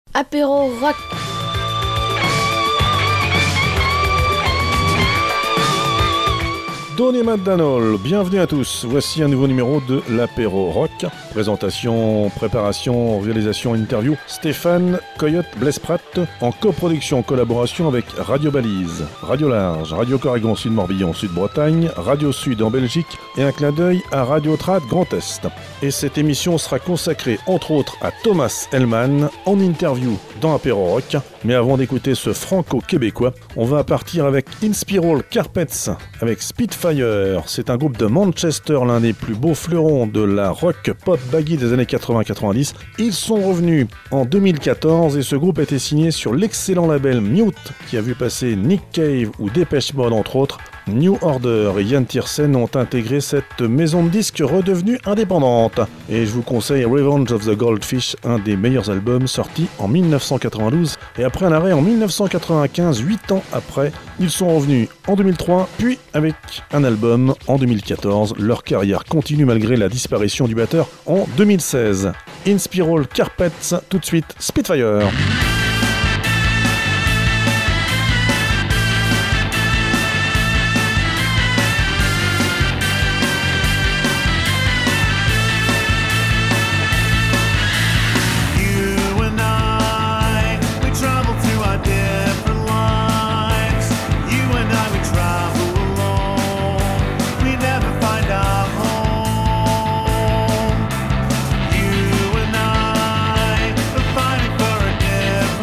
Apéro rock. Donny McDonald, bienvenue à tous. Voici un nouveau numéro de l'Apéro Rock. Présentation, préparation, réalisation, interview. Stéphane Coyote Blesprat en coproduction, collaboration avec Radio Balise, Radio Large, Radio Corrigan Sud Morbihan Sud Bretagne, Radio Sud en Belgique et un clin d'œil à Radio Trad Grand Est. Et cette émission sera consacrée entre autres à Thomas Hellman en interview dans Apéro Rock. Mais avant d'écouter ce franco-québécois, on va partir avec Inspiral Carpets avec Spitfire. C'est un groupe de Manchester, l'un des plus beaux fleurons de la rock pop baggy des années 80-90. Ils sont revenus en 2014 et ce groupe a été signé sur l'excellent label Mute qui a vu passer Nick Cave ou Depeche Mode entre autres. New Order et Ian Tiersen ont intégré cette maison de disques redevenue indépendante. Et je vous conseille Revenge of the Goldfish, un des meilleurs albums sortis en 1992. Et après un arrêt en 1995, 8 ans après, ils sont revenus en 2003, puis avec un album en 2014. Leur carrière continue malgré la disparition du batteur en 2016. Inspiral Carpets, tout de suite Spitfire. You and I are fighting for a different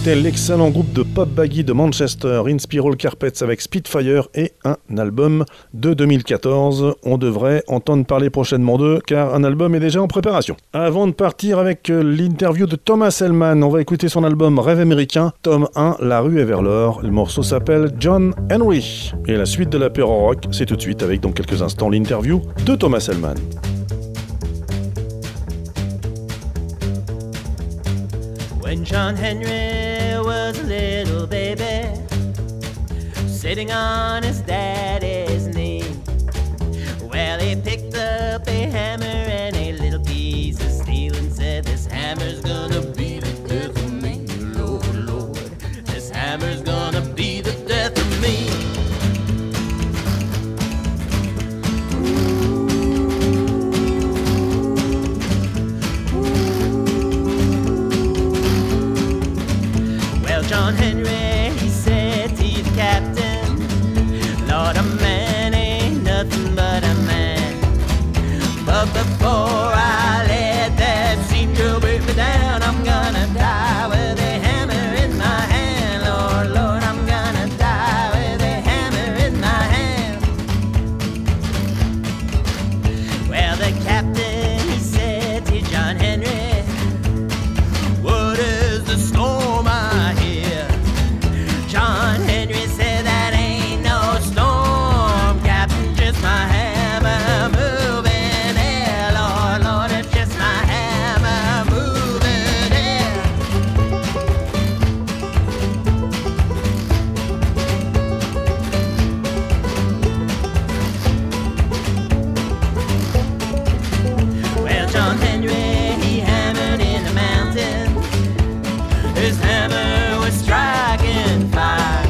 C'était l'excellent groupe de pop baggy de Manchester, Inspiral Carpets avec Spitfire et un album de 2014. On devrait entendre parler prochainement d'eux car un album est déjà en préparation. Avant de partir avec l'interview de Thomas Hellman, on va écouter son album Rêve américain, tome 1, La rue est vers l'or. Le morceau s'appelle John Henry. Et la suite de l'apéro rock, c'est tout de suite avec dans quelques instants l'interview de Thomas Hellman. When John Henry was a little baby, sitting on his daddy's knee, well, he picked up a hammer and a little piece of steel and said, this hammer's gonna be the death of me, Lord, Lord, this hammer's gonna be the death of me. John Henry, he said to the captain, Lord, a man ain't nothing but a man. But before I let that steam drill break me down, I'm gonna die with a hammer in my hand. Lord, Lord, I'm gonna die with a hammer in my hand. Well, the captain, he said to John Henry, what is the storm I hear? John Henry said that ain't no storm, Captain, just my hammer moving air. Lord, Lord, it's just my hammer moving air. Well, John Henry, he hammered in the mountain. His hammer was striking fire,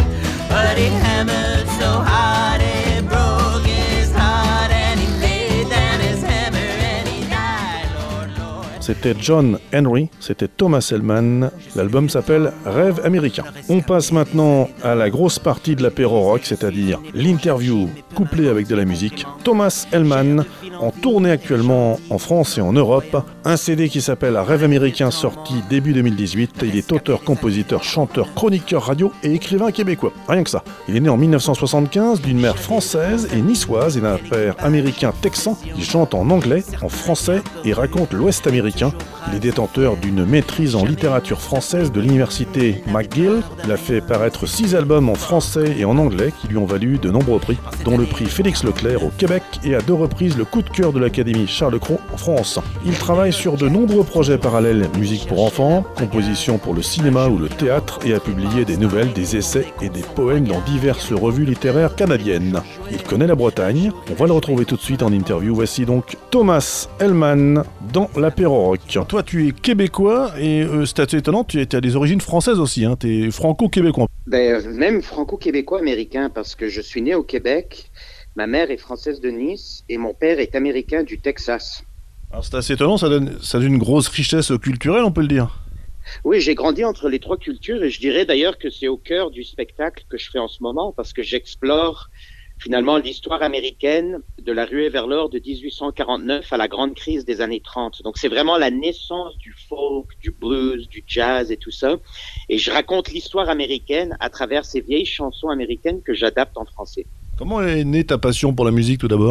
but he hammered so hard it broke his heart, and he laid down his hammer and he died, Lord, Lord. C'était John Henry, c'était Thomas Hellman. L'album s'appelle Rêve américain. On passe maintenant à la grosse partie de l'apéro rock, c'est-à-dire l'interview couplée avec de la musique. Thomas Hellman, en tournée actuellement en France et en Europe. Un CD qui s'appelle Rêve américain, sorti début 2018. Il est auteur, compositeur, chanteur, chroniqueur radio et écrivain québécois. Rien que ça. Il est né en 1975 d'une mère française et niçoise et d'un père américain texan. Il chante en anglais, en français et raconte l'Ouest américain. Il est détenteur d'une maîtrise en littérature française de l'université McGill. Il a fait paraître 6 albums en français et en anglais qui lui ont valu de nombreux prix, dont le prix Félix Leclerc au Québec et à 2 reprises le coup de cœur de l'Académie Charles Cros en France. Il travaille sur de nombreux projets parallèles, musique pour enfants, composition pour le cinéma ou le théâtre, et a publié des nouvelles, des essais et des poèmes dans diverses revues littéraires canadiennes. Il connaît la Bretagne, on va le retrouver tout de suite en interview. Voici donc Thomas Hellman dans l'apéro rock. Toi, tu es québécois et c'est assez étonnant, tu as des origines françaises aussi, hein, tu es franco-québécois. Même franco-québécois américain, parce que je suis né au Québec, ma mère est française de Nice et mon père est américain du Texas. Alors c'est assez étonnant, ça donne une grosse richesse culturelle, on peut le dire. Oui, j'ai grandi entre les 3 cultures et je dirais d'ailleurs que c'est au cœur du spectacle que je fais en ce moment, parce que j'explore finalement l'histoire américaine de la ruée vers l'or de 1849 à la grande crise des années 30. Donc c'est vraiment la naissance du folk, du blues, du jazz et tout ça. Et je raconte l'histoire américaine à travers ces vieilles chansons américaines que j'adapte en français. Comment est née ta passion pour la musique tout d'abord ?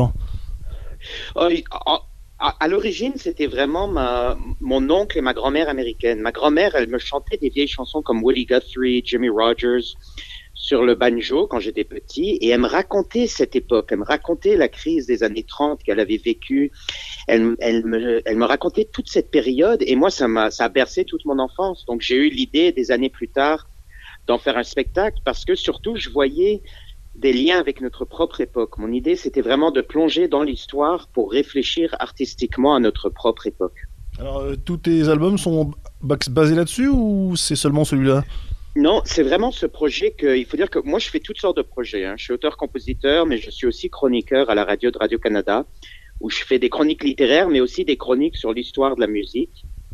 À l'origine, c'était vraiment mon oncle et ma grand-mère américaine. Ma grand-mère, elle me chantait des vieilles chansons comme Woody Guthrie, Jimmy Rogers sur le banjo quand j'étais petit, et elle me racontait cette époque, elle me racontait la crise des années 30 qu'elle avait vécue, elle me racontait toute cette période, et moi ça a bercé toute mon enfance. Donc j'ai eu l'idée des années plus tard d'en faire un spectacle, parce que surtout je voyais des liens avec notre propre époque. Mon idée, c'était vraiment de plonger dans l'histoire pour réfléchir artistiquement à notre propre époque. Alors, tous tes albums sont basés là-dessus ou c'est seulement celui-là ? Non, c'est vraiment ce projet il faut dire que moi, je fais toutes sortes de projets. Hein. Je suis auteur-compositeur, mais je suis aussi chroniqueur à la radio de Radio-Canada, où je fais des chroniques littéraires, mais aussi des chroniques sur l'histoire de la musique.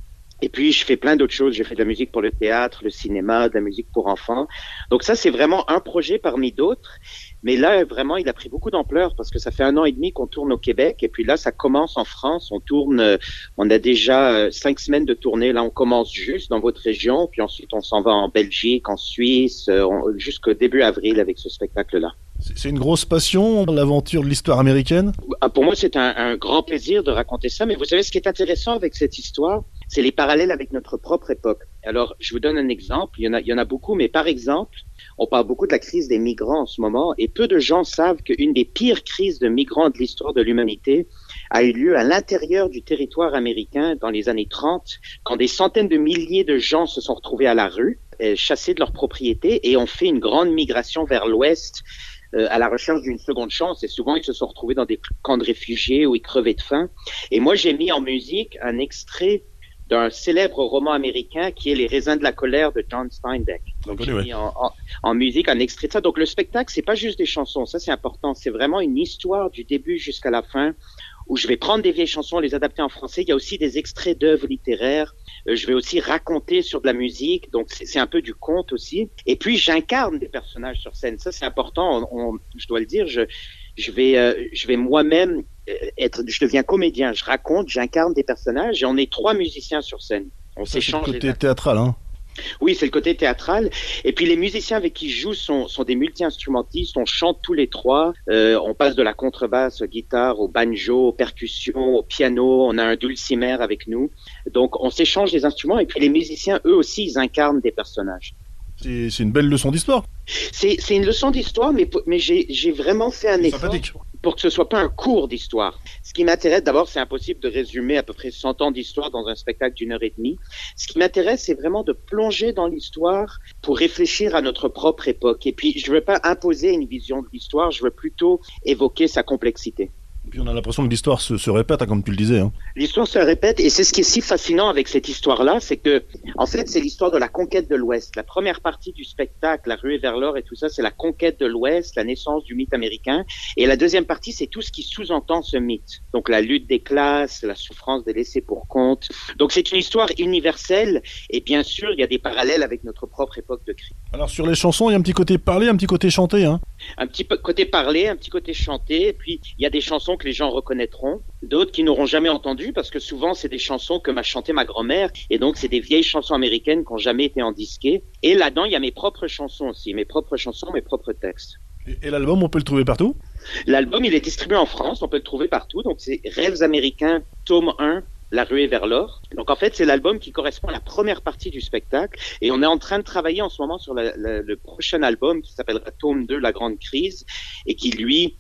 Et puis, je fais plein d'autres choses. J'ai fait de la musique pour le théâtre, le cinéma, de la musique pour enfants. Donc ça, c'est vraiment un projet parmi d'autres. Mais là, vraiment, il a pris beaucoup d'ampleur parce que ça fait 1 an et demi qu'on tourne au Québec. Et puis là, ça commence en France. On tourne, on a déjà 5 semaines de tournée. Là, on commence juste dans votre région. Puis ensuite, on s'en va en Belgique, en Suisse, jusqu'au début avril avec ce spectacle-là. C'est une grosse passion, l'aventure de l'histoire américaine? Pour moi, c'est un grand plaisir de raconter ça. Mais vous savez, ce qui est intéressant avec cette histoire, c'est les parallèles avec notre propre époque. Alors, je vous donne un exemple. Il y en a beaucoup, mais par exemple, on parle beaucoup de la crise des migrants en ce moment, et peu de gens savent qu'une des pires crises de migrants de l'histoire de l'humanité a eu lieu à l'intérieur du territoire américain dans les années 30, quand des centaines de milliers de gens se sont retrouvés à la rue, chassés de leurs propriétés, et ont fait une grande migration vers l'ouest, à la recherche d'une seconde chance, et souvent ils se sont retrouvés dans des camps de réfugiés où ils crevaient de faim. Et moi, j'ai mis en musique un extrait d'un célèbre roman américain qui est Les raisins de la colère de John Steinbeck. Donc j'ai mis en musique un extrait de ça. Donc le spectacle, c'est pas juste des chansons, ça c'est important, c'est vraiment une histoire du début jusqu'à la fin, où je vais prendre des vieilles chansons, les adapter en français. Il y a aussi des extraits d'œuvres littéraires. Je vais aussi raconter sur de la musique, donc c'est un peu du conte aussi. Et puis j'incarne des personnages sur scène, ça c'est important. Je dois le dire, je vais moi-même je deviens comédien. Je raconte, j'incarne des personnages, et on est 3 musiciens sur scène. On s'échange. C'est le côté théâtral, hein. Oui, c'est le côté théâtral. Et puis les musiciens avec qui je joue sont des multi-instrumentistes. On chante tous les 3. On passe de la contrebasse, guitare, au banjo, aux percussions, au piano. On a un dulcimer avec nous. Donc on s'échange des instruments. Et puis les musiciens, eux aussi, ils incarnent des personnages. C'est une belle leçon d'histoire. C'est une leçon d'histoire, mais j'ai vraiment fait un effort pour que ce soit pas un cours d'histoire. Ce qui m'intéresse, d'abord, c'est impossible de résumer à peu près 100 ans d'histoire dans un spectacle d'1h30. Ce qui m'intéresse, c'est vraiment de plonger dans l'histoire pour réfléchir à notre propre époque. Et puis, je veux pas imposer une vision de l'histoire, je veux plutôt évoquer sa complexité. Et puis on a l'impression que l'histoire se répète, hein, comme tu le disais. Hein. L'histoire se répète, et c'est ce qui est si fascinant avec cette histoire-là, c'est que, en fait, c'est l'histoire de la conquête de l'Ouest. La première partie du spectacle, la ruée vers l'or et tout ça, c'est la conquête de l'Ouest, la naissance du mythe américain. Et la deuxième partie, c'est tout ce qui sous-entend ce mythe. Donc la lutte des classes, la souffrance des laissés pour compte. Donc c'est une histoire universelle, et bien sûr, il y a des parallèles avec notre propre époque de crise. Alors sur les chansons, il y a un petit côté parlé, un petit côté chanté, hein. Un petit côté parlé, un petit côté chanté, et puis il y a des chansons que les gens reconnaîtront, d'autres qui n'auront jamais entendues, parce que souvent c'est des chansons que m'a chanté ma grand-mère, et donc c'est des vieilles chansons américaines qui n'ont jamais été endisquées. Et là-dedans, il y a mes propres chansons aussi, mes propres chansons, mes propres textes. Et l'album, on peut le trouver partout? L'album, il est distribué en France, on peut le trouver partout, donc c'est Rêves américains, tome 1, La ruée vers l'or. Donc en fait, c'est l'album qui correspond à la première partie du spectacle, et on est en train de travailler en ce moment sur le prochain album qui s'appellera tome 2, La grande crise, et qui lui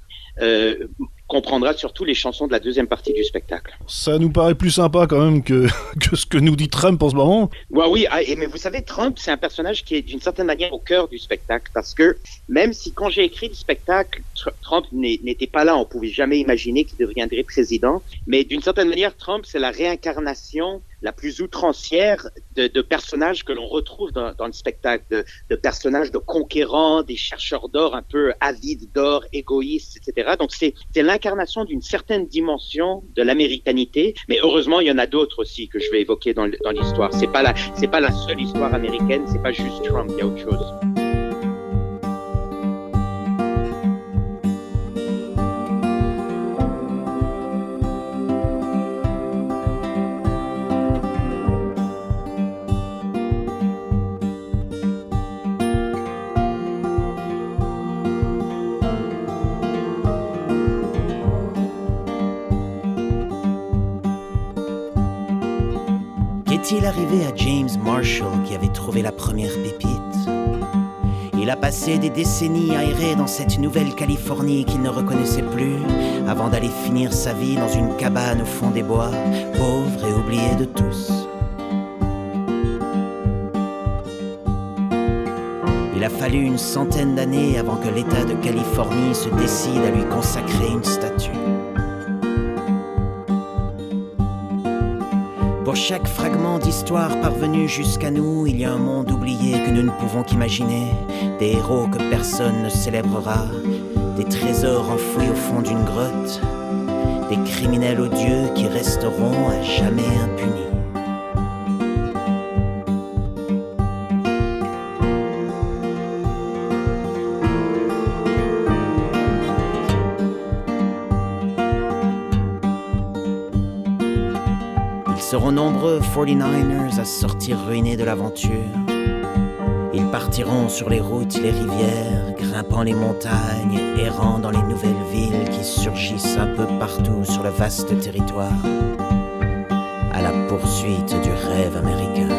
comprendra surtout les chansons de la deuxième partie du spectacle. Ça nous paraît plus sympa quand même que ce que nous dit Trump en ce moment. Ouais, oui, mais vous savez, Trump, c'est un personnage qui est d'une certaine manière au cœur du spectacle, parce que même si quand j'ai écrit le spectacle, Trump n'était pas là, on pouvait jamais imaginer qu'il deviendrait président, mais d'une certaine manière, Trump, c'est la réincarnation la plus outrancière de personnages que l'on retrouve dans le spectacle, de personnages de conquérants, des chercheurs d'or un peu avides d'or, égoïstes, etc. Donc c'est l'incarnation d'une certaine dimension de l'américanité, mais heureusement il y en a d'autres aussi que je vais évoquer dans l'histoire. C'est pas la seule histoire américaine, c'est pas juste Trump, il y a autre chose. Qu'est-il arrivé à James Marshall qui avait trouvé la première pépite? Il a passé des décennies à errer dans cette nouvelle Californie qu'il ne reconnaissait plus, avant d'aller finir sa vie dans une cabane au fond des bois, pauvre et oublié de tous. Il a fallu une centaine d'années avant que l'État de Californie se décide à lui consacrer une statue. Pour chaque fragment d'histoire parvenu jusqu'à nous, il y a un monde oublié que nous ne pouvons qu'imaginer, des héros que personne ne célébrera, des trésors enfouis au fond d'une grotte, des criminels odieux qui resteront à jamais impunis. seront nombreux 49ers à sortir ruinés de l'aventure. Ils partiront sur les routes, les rivières, grimpant les montagnes, errant dans les nouvelles villes qui surgissent un peu partout sur le vaste territoire, à la poursuite du rêve américain.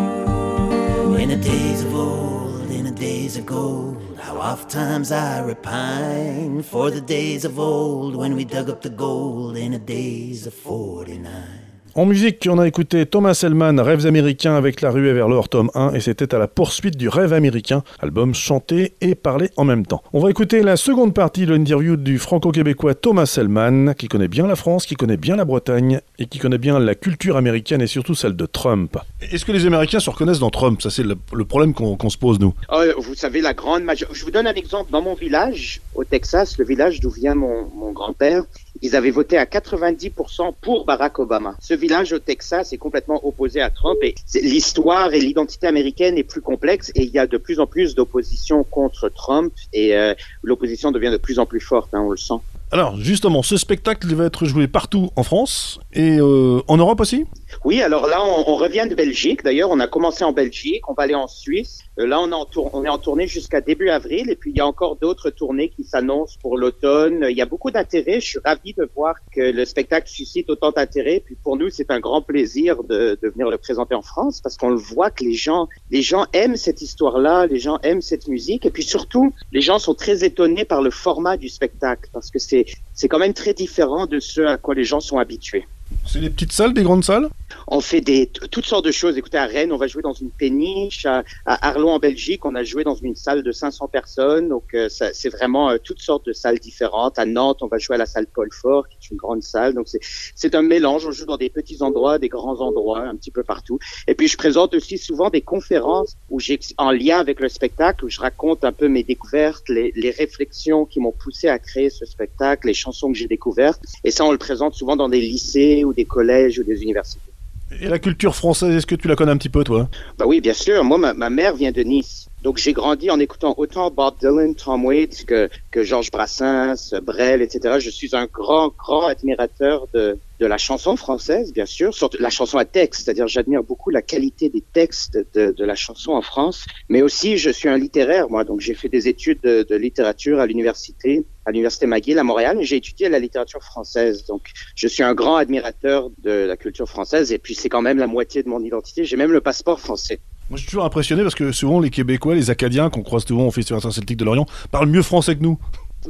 In the days of old, in the days of gold, how oft times I repine for the days of old when we dug up the gold in the days of 49. En musique, on a écouté Thomas Hellman, Rêves américains avec La ruée vers l'or, tome 1, et c'était à la poursuite du rêve américain, album chanté et parlé en même temps. On va écouter la seconde partie de l'interview du franco-québécois Thomas Hellman, qui connaît bien la France, qui connaît bien la Bretagne, et qui connaît bien la culture américaine et surtout celle de Trump. Est-ce que les Américains se reconnaissent dans Trump ? Ça, c'est le problème qu'on se pose, nous. Vous savez, la grande majorité... Je vous donne un exemple. Dans mon village, au Texas, le village d'où vient mon grand-père, ils avaient voté à 90% pour Barack Obama. Ce village au Texas est complètement opposé à Trump et l'histoire et l'identité américaine est plus complexe et il y a de plus en plus d'opposition contre Trump et l'opposition devient de plus en plus forte, on le sent. Alors, justement, ce spectacle va être joué partout en France et en Europe aussi ? Oui, alors là, on revient de Belgique. D'ailleurs, on a commencé en Belgique, on va aller en Suisse. Là, on est en tournée jusqu'à début avril. Et puis, il y a encore d'autres tournées qui s'annoncent pour l'automne. Il y a beaucoup d'intérêt. Je suis ravi de voir que le spectacle suscite autant d'intérêt. Puis, pour nous, c'est un grand plaisir de venir le présenter en France parce qu'on le voit que les gens aiment cette histoire-là, les gens aiment cette musique. Et puis, surtout, les gens sont très étonnés par le format du spectacle parce que c'est quand même très différent de ce à quoi les gens sont habitués. C'est des petites salles, des grandes salles ? On fait toutes sortes de choses. Écoutez, à Rennes, on va jouer dans une péniche. À Arlon, en Belgique, on a joué dans une salle de 500 personnes. Donc, c'est vraiment toutes sortes de salles différentes. À Nantes, on va jouer à la salle Paul Fort, qui est une grande salle. Donc, c'est un mélange. On joue dans des petits endroits, des grands endroits, un petit peu partout. Et puis, je présente aussi souvent des conférences en lien avec le spectacle, où je raconte un peu mes découvertes, les réflexions qui m'ont poussé à créer ce spectacle, les chansons que j'ai découvertes. Et ça, on le présente souvent dans des lycées ou des collèges ou des universités. Et la culture française, est-ce que tu la connais un petit peu, toi ? Bah oui, bien sûr. Moi, ma mère vient de Nice. Donc, j'ai grandi en écoutant autant Bob Dylan, Tom Waits que Georges Brassens, Brel, etc. Je suis un grand admirateur de la chanson française, bien sûr, surtout la chanson à texte, c'est-à-dire j'admire beaucoup la qualité des textes de la chanson en France, mais aussi je suis un littéraire, moi, donc j'ai fait des études de littérature à l'université McGill à Montréal, mais j'ai étudié la littérature française, donc je suis un grand admirateur de la culture française, et puis c'est quand même la moitié de mon identité, j'ai même le passeport français. Moi, je suis toujours impressionné parce que souvent, les Québécois, les Acadiens qu'on croise souvent au Festival interceltique de Lorient, parlent mieux français que nous.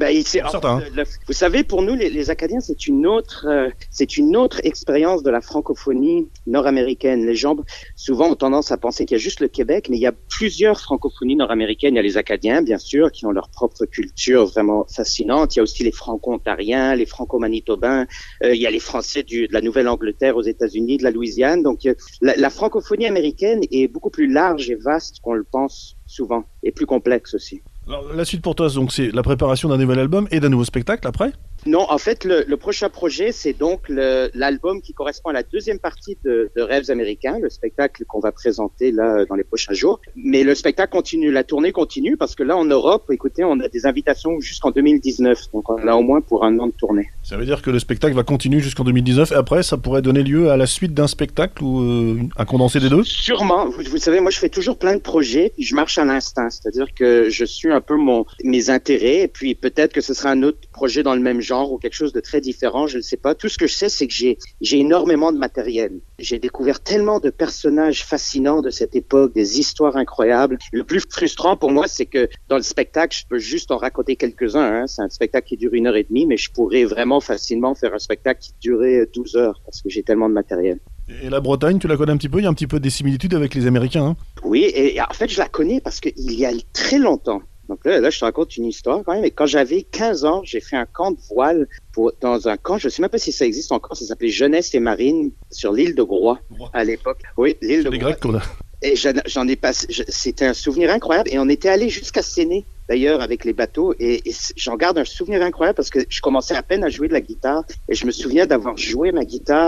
Vous savez, pour nous, les Acadiens, c'est une autre expérience de la francophonie nord-américaine. Les gens, souvent, ont tendance à penser qu'il y a juste le Québec, mais il y a plusieurs francophonies nord-américaines. Il y a les Acadiens, bien sûr, qui ont leur propre culture vraiment fascinante. Il y a aussi les Franco-Ontariens, les Franco-Manitobains. Il y a les Français de la Nouvelle-Angleterre aux États-Unis, de la Louisiane. Donc, la francophonie américaine est beaucoup plus large et vaste qu'on le pense souvent, et plus complexe aussi. Alors, la suite pour toi, donc, c'est la préparation d'un nouvel album et d'un nouveau spectacle après ? Non, en fait, le prochain projet, c'est donc l'album qui correspond à la deuxième partie de Rêves américains, le spectacle qu'on va présenter là dans les prochains jours. Mais le spectacle continue, la tournée continue, parce que là, en Europe, écoutez, on a des invitations jusqu'en 2019. Donc, on a au moins pour un an de tournée. Ça veut dire que le spectacle va continuer jusqu'en 2019 et après, ça pourrait donner lieu à la suite d'un spectacle ou un condensé des deux ? Sûrement. Vous savez, moi, je fais toujours plein de projets, puis je marche à l'instinct. C'est-à-dire que je suis un peu mes intérêts, et puis peut-être que ce sera un autre projet dans le même genre ou quelque chose de très différent, je ne sais pas. Tout ce que je sais, c'est que j'ai énormément de matériel. J'ai découvert tellement de personnages fascinants de cette époque, des histoires incroyables. Le plus frustrant pour moi, c'est que dans le spectacle, je peux juste en raconter quelques-uns. C'est un spectacle qui dure 1h30, mais je pourrais vraiment facilement faire un spectacle qui durait 12 heures parce que j'ai tellement de matériel. Et la Bretagne, tu la connais un petit peu ? Il y a un petit peu des similitudes avec les Américains, hein ? Oui, et en fait, je la connais parce qu'il y a très longtemps. Donc là, je te raconte une histoire quand même. Et quand j'avais 15 ans, j'ai fait un camp de voile dans un camp, je ne sais même pas si ça existe encore, ça s'appelait Jeunesse et Marine sur l'île de Groix à l'époque. Oui, l'île de Groix. C'est les Grecs qu'on a. Et j'en ai passé, c'était un souvenir incroyable. Et on était allé jusqu'à Séné, d'ailleurs, avec les bateaux. Et j'en garde un souvenir incroyable parce que je commençais à peine à jouer de la guitare. Et je me souviens d'avoir joué ma guitare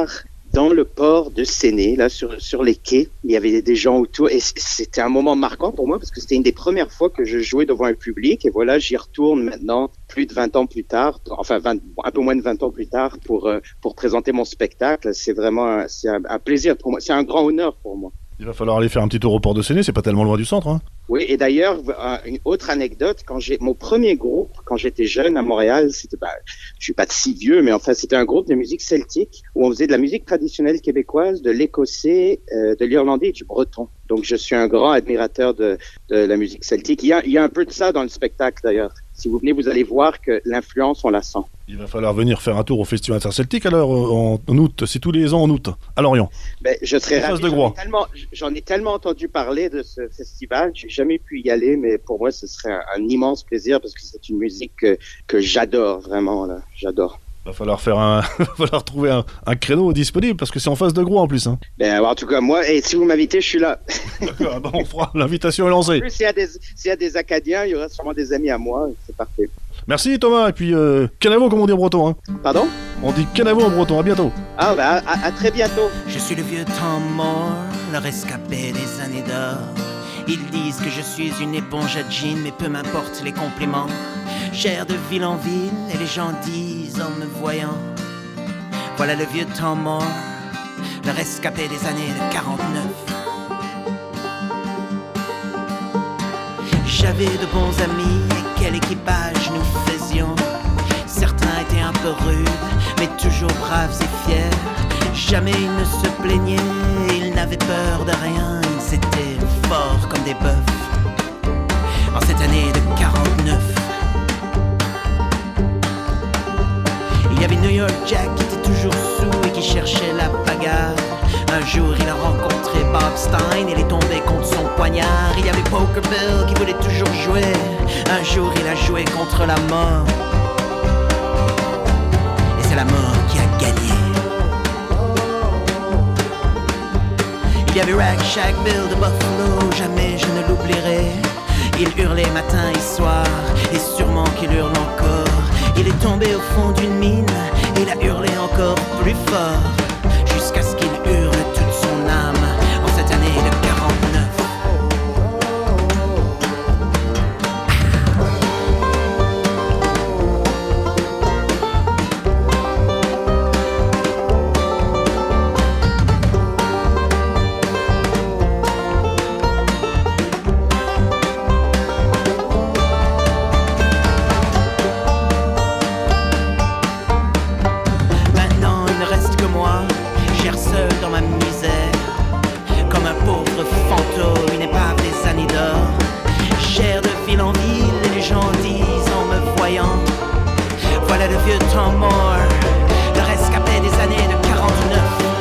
dans le port de Séné, là, sur les quais. Il y avait des gens autour et c'était un moment marquant pour moi parce que c'était une des premières fois que je jouais devant un public et voilà, j'y retourne maintenant plus de 20 ans plus tard, enfin un peu moins de 20 ans plus tard pour présenter mon spectacle. C'est vraiment c'est un plaisir pour moi, c'est un grand honneur pour moi. Il va falloir aller faire un petit tour au port de Séné, c'est pas tellement loin du centre, hein. Oui, et d'ailleurs, une autre anecdote, mon premier groupe, quand j'étais jeune à Montréal, je suis pas si vieux, mais enfin, c'était un groupe de musique celtique où on faisait de la musique traditionnelle québécoise, de l'écossais, de l'irlandais et du breton. Donc, je suis un grand admirateur de la musique celtique. Il y a un peu de ça dans le spectacle, d'ailleurs. Si vous venez, vous allez voir que l'influence, on la sent. Il va falloir venir faire un tour au Festival interceltique alors en août, c'est tous les ans en août, à Lorient. Je serais ravi. De Groix. J'en ai tellement entendu parler de ce festival, j'ai jamais pu y aller, mais pour moi, ce serait un immense plaisir parce que c'est une musique que j'adore, vraiment, là. J'adore. Va falloir trouver un créneau disponible parce que c'est en face de Groix en plus. Hein. En tout cas, moi, si vous m'invitez, je suis là. D'accord, on fera, l'invitation est lancée. En plus, s'il y a des Acadiens, il y aura sûrement des amis à moi, c'est parfait. Merci Thomas, et puis canavo comme on dit en breton. Hein. Pardon ? On dit canavo en breton, à bientôt. À très bientôt. Je suis le vieux Tom Moore, le rescapé des années d'or. Ils disent que je suis une éponge à jean, mais peu m'importe les compliments. J'erre de ville en ville et les gens disent en me voyant: voilà le vieux Tom Moore, le rescapé des années de 49. J'avais de bons amis et quel équipage nous faisions. Certains étaient un peu rudes, mais toujours braves et fiers. Jamais ils ne se plaignaient, ils n'avaient peur de rien. Ils étaient forts comme des bœufs. En cette année de 49, il y avait New York Jack qui était toujours sous et qui cherchait la bagarre. Un jour il a rencontré Bob Stein, il est tombé contre son poignard. Il y avait Poker Bill qui voulait toujours jouer. Un jour il a joué contre la mort. Et c'est la mort qui a gagné. Il y avait Rag Shack Bill de Buffalo, jamais je ne l'oublierai. Il hurlait matin et soir, et sûrement qu'il hurle encore. Il est tombé au fond d'une mine, et il a hurlé encore plus fort, jusqu'à ce qu'il hurle toute son âme, en cette année de 49. Voilà le vieux Tom Moore, le rescapé des années de 49.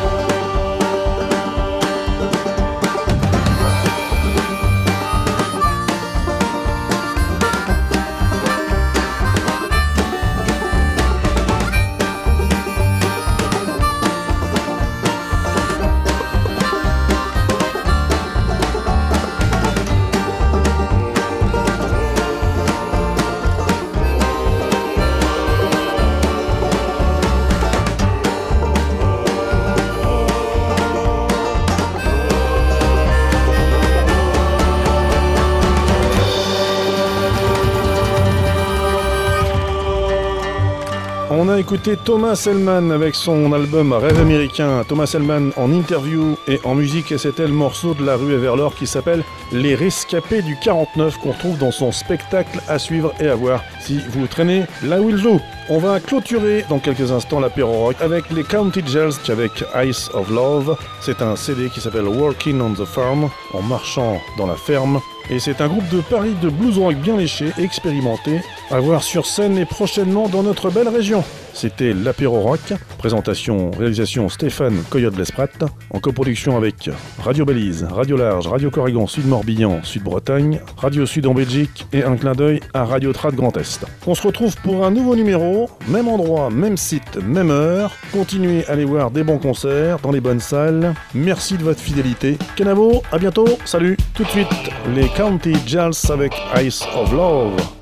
On a écouté Thomas Selman avec son album Rêve américain. Thomas Selman en interview et en musique, et c'était le morceau de La Ruée vers l'or qui s'appelle Les Rescapés du 49 qu'on trouve dans son spectacle à suivre et à voir si vous traînez là où il joue. On va clôturer dans quelques instants l'apéro rock avec les County Gels avec Ice of Love. C'est un CD qui s'appelle Working on the Farm, en marchant dans la ferme. Et c'est un groupe de Paris de blues rock bien léché, expérimenté, à voir sur scène et prochainement dans notre belle région. C'était l'apéro rock, présentation, réalisation Stéphane Coyote-Blesprat, en coproduction avec Radio Belize, Radio Large, Radio Corrigan Sud-Morbihan, Sud-Bretagne, Radio Sud en Belgique et un clin d'œil à Radio Trad Grand Est. On se retrouve pour un nouveau numéro, même endroit, même site, même heure. Continuez à aller voir des bons concerts dans les bonnes salles. Merci de votre fidélité. Canavo, à bientôt, salut. Tout de suite, les County Gels avec Ice of Love.